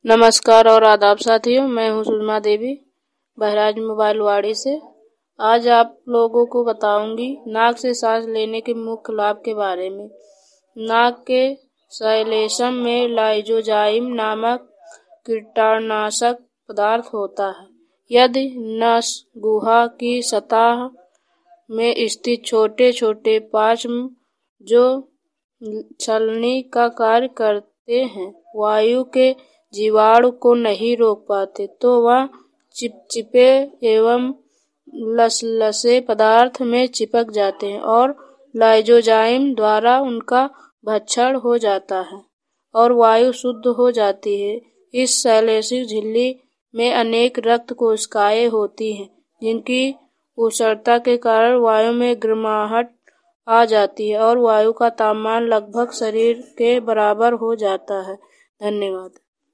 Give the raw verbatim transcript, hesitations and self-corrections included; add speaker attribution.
Speaker 1: नमस्कार और आदाब साथियों, मैं हूँ सुषमा देवी बहराइच मोबाइल वाड़ी से। आज आप लोगों को बताऊंगी नाक से सांस लेने के मुख्य लाभ के बारे में। नाक के शैलेशम में लाइजोजाइम नामक कीटाणुनाशक पदार्थ होता है। यदि नस गुहा की सतह में स्थित छोटे छोटे पाचम जो छलनी का कार्य करते हैं वायु के जीवाणु को नहीं रोक पाते तो वह चिपचिपे एवं लसलसे पदार्थ में चिपक जाते हैं और लाइजोजाइम द्वारा उनका भक्षण हो जाता है और वायु शुद्ध हो जाती है। इस शैलेशिक झिल्ली में अनेक रक्त कोशिकाएं होती हैं जिनकी उष्णता के कारण वायु में गर्माहट आ जाती है और वायु का तापमान लगभग शरीर के बराबर हो जाता है। धन्यवाद।